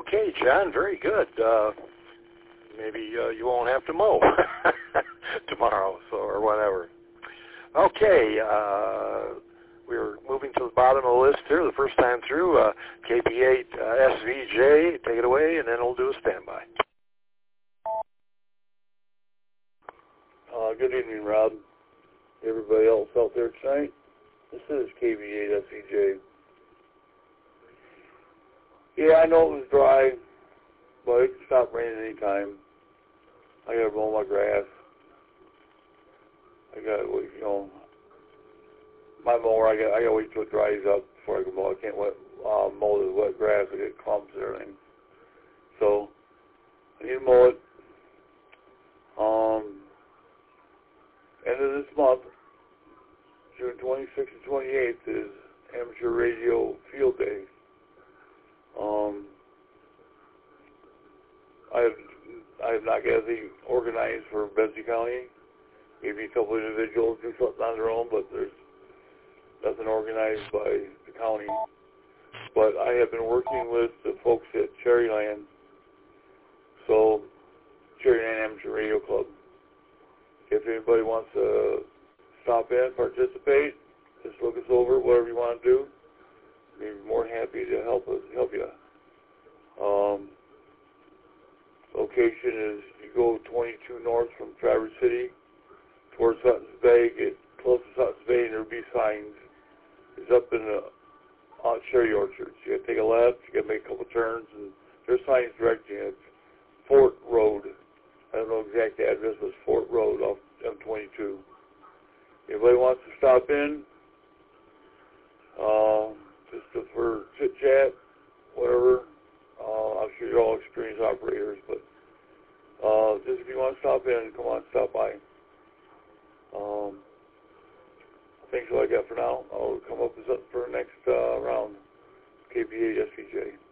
Okay, John, very good. Maybe you won't have to mow tomorrow, or whatever. Okay, we're moving to the bottom of the list here, the first time through. KP8 SVJ, take it away, and then we'll do a standby. Good evening, Rob. Everybody else out there tonight. This is KP8 SVJ. Yeah, I know it was dry, but it can stop raining anytime. I gotta mow my grass. I gotta, my mower, I gotta wait till it dries up before I can mow. I can't mow the wet grass. I get clumps and everything. So, I need to mow it. End of this month, June 26th and 28th, is Amateur Radio Field Day. I have not got anything organized for Benzie County. Maybe a couple of individuals do something on their own, but there's nothing organized by the county. But I have been working with the folks at Cherryland, so Cherryland Amateur Radio Club. If anybody wants to stop in, participate, just look us over, whatever you want to do. We'd be more than happy to help you. Location is, you go 22 north from Traverse City towards Hudson's Bay, get close to Hudson's Bay, and there'll be signs. It's up in the cherry orchards. You got to take a left, you got to make a couple turns, and there's signs directing you. It's Fort Road. I don't know the exact address, but it's Fort Road off M22. Anybody wants to stop in, just for chit-chat, whatever. I'm sure you're all experienced operators, but just if you want to stop in, come on, stop by. I think that's all I got for now. I'll come up with something for the next round. KP8 SVJ.